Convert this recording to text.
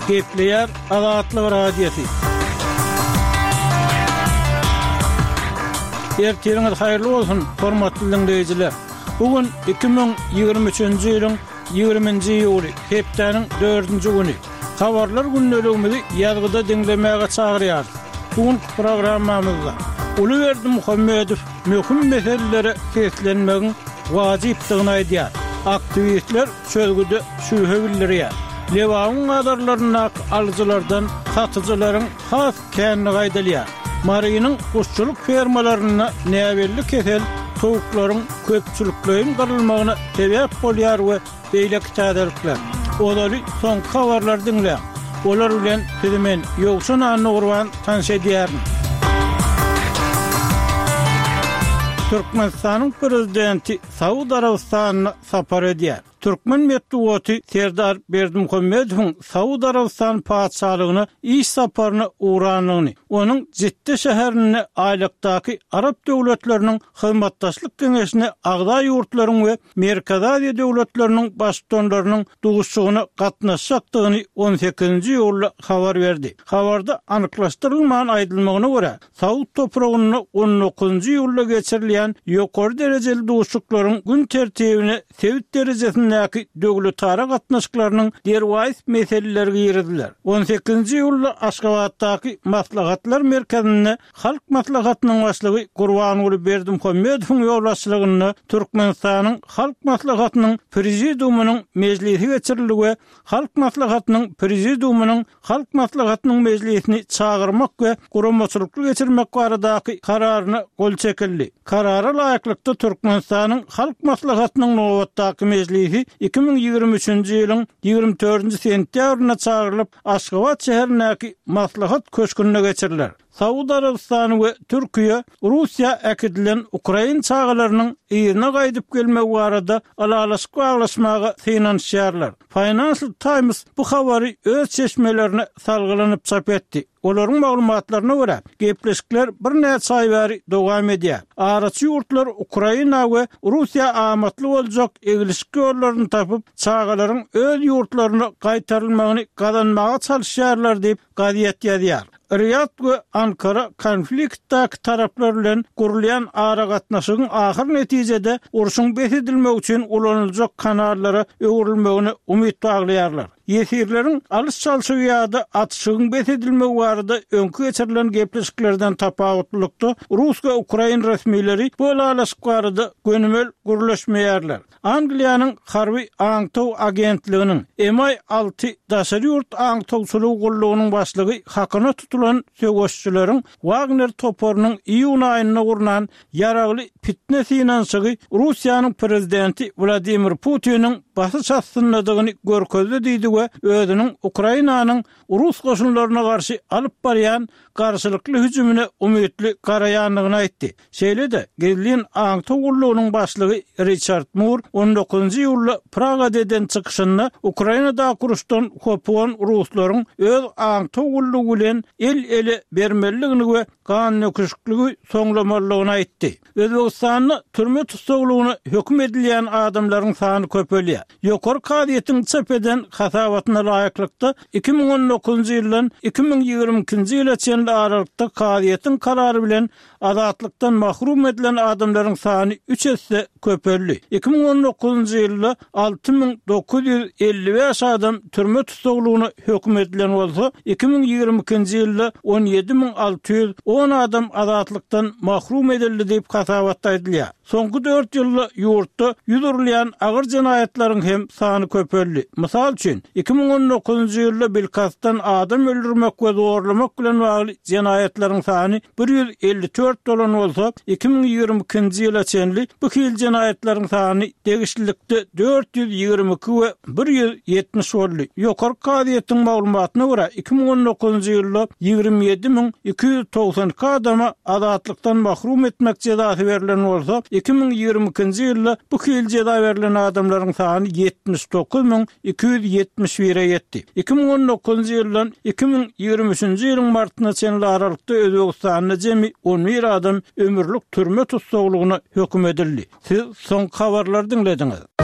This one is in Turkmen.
Gepleyer Azatlyk radiosu. Ertiriňiz haýyrly bolsun, hormatly dinleýijiler. Bugün 2023-nji ýylyň 20-nji ýuly, hepdeniň 4-nji güni. Habarlar günnäligimizi ýazgyda dinlemäge çagyrýar. Bugün programmamyzda Ulyberdi Muhammedow möhüm meselelere keslenmegiň wajypdygyny aýdýar. Aktivistler sözgüde şühe bildirýär. Lewaň adarlaryna alyjylardan satyjylaryň has känni gaýdalýar. Marynyň kuşçuluk fermalaryna näwelli kesel tovuklaryň köpçülikleýin garylmagyna sebäp bolýar we beýle kitadyrlar. Olary soň habarlar dinle. Olar bilen filmen ýoksun anurwan tanşedýär. Türkmenistanyň prezidenti Saud Arabistanına sapar edýär. Türkmen metbuaty Serdar Berdimuhammedowyň Saud Arabistan paçalygyna iş saparyna uğranlygyny, onuň Cidde şäherine aýlykdaky Arab döwletleriniň hyzmatdaşlyk geňeşine agda ýurtlaryň we Merkez Aziýa döwletleriniň başçylarynyň duguşygyna gatnaşjakdygyny 18-nji ýylda habar berdi. Habarda anyklaşdyrylmagan aýdylmagyna görä, Saud topragyny 19-njy ýylda geçirilýän ýokary derejeli duguşlyklaryň gün tertibine Sewit derejesinde döwletara gatnaşyklarynyň derwäs meseleleri ýerdiler. 18-nji ýylda Aşgabatdaky maslahatlar merkezine halk maslahatynyň başlygy Gurbanuly Berdimuhammedowyň ýolbaşçylygyna Türkmenistanyň halk maslahatynyň prezidiumynyň mejlisi geçirildi we halk maslahatynyň prezidiumynyň halk maslahatynyň mejlisini çağırmak we guramaçylyk geçirmek baradaky kararyna gol çekildi. Karara laýyklykda Türkmenistanyň halk maslahatynyň nowatdaky mejlisi 2023-nji ýylyň 24-nji sentýabryna çağrylyp Aşgabat şäherindäki maslahat köşküne geçiriler. Saud Arabistany we Türkiýe Russiýa äkidilen Ukraina çağalarynyň ýerine gaýdyp gelmegi barada alalaşyk baglaşmagy synanýarlar. Financial Times bu habary öz çeşmelerine salgylanyp çap etdi. Olaryň maglumatlaryna görä, gepleşikler bir näçe aý bäri dowam edýär. Araçy ýurtlar Ukraina we Russiýa amatly boljak egilişik ýollaryny tapyp, çağalaryň öz ýurtlaryna gaýtarylmagyny gazanmaga çalışýarlar diýip gaziýet ýazýar. Riyad we Ankara konfliktdäki taraplar bilen gurulýan ara gatnaşygyň ahir netijede uruşyň besedilmegi üçin ulanıljak kanallara öwrülmegine umyt baglaýarlar. Ýesirleriň alys çalşygy ýa-da atışygyň besedilmegi barada öňkü geçirilen gepleşiklerden tapawutlykda Rus we Ukraina resmileri bu alalaşyk barada gönümel gurulşmaýarlar. Angliýanyň harby aňtaw agentliginiň MI6 daşary ýurt aňtawçylyk gullugynyň başlygy hakyna tutulan söwüşçülerin Wagner toporunyň iýun aýyna gurnan ýaragly fitne synanşygy Russiýanyň prezidenti Vladimir Putiniň basy çatsynadygyny görkezdi diýdi we özüniň Ukrainanyň Rus goşunlaryna garşy alyp barýan garşylykly hüjümine umytly garaýanlygyny aýtdy. Şeýle-de gelýän aňtaw gullugynyň başlygy Richard Moore 19-njy ýylda Pragada eden çykyşynda Ukrainada kuruşdan kopuwan ruslaryň öz aňtaw gullugy bilen el-ele bermeligini we gan nöküşlügi soňlamalygyny aýtdy. Özbegistanyň türme tutuklugyny hökm edilýän adamlaryň sany köpelýär. Ýokary kadiýetiň çap eden hasabatyna laýyklykda 2019-njy ýyldan 2022-nji ýyla aralykda kadiýetiň karary bilen azatlykdan mahrum edilen adamlaryň sany 3 esse köpeldi. 2019-njy ýylda 6955 adam türme tutuklugyna hökm edilen bolsa, 2022-nji ýylda 17610 adam azatlykdan mahrum edildi diýip hasabat aýdylýar. Soňky 4 ýylda ýurtda ýüzürilýän agyr jinaýatlaryň hem sany köpeldi. Mysal üçin 2019-njy ýylda Belkastan adam öldürmek we zorlamak bilen bagly jinaýatlaryň sany 154 bolan bolsa, 2022-nji ýyla çenli bu hil jinaýatlaryň sany degişlikde 422 we 170 boldy. Ýokary kadiýetiň maglumatyna görä 2019-njy ýylda 27292 adama azatlykdan mahrum etmek cezasy berilen bolsa, 2022-nji ýylda bu hil ceza berilen adamlaryň sany 79271-e ýetdi. 2019-njy ýyldan 2023-nji ýylyň martyna çenli aralykda Özbegistanyň jemi 11 adam ömürlük türme tutuklugyna hökm edildi. Siz soň habarlar dinlediňiz.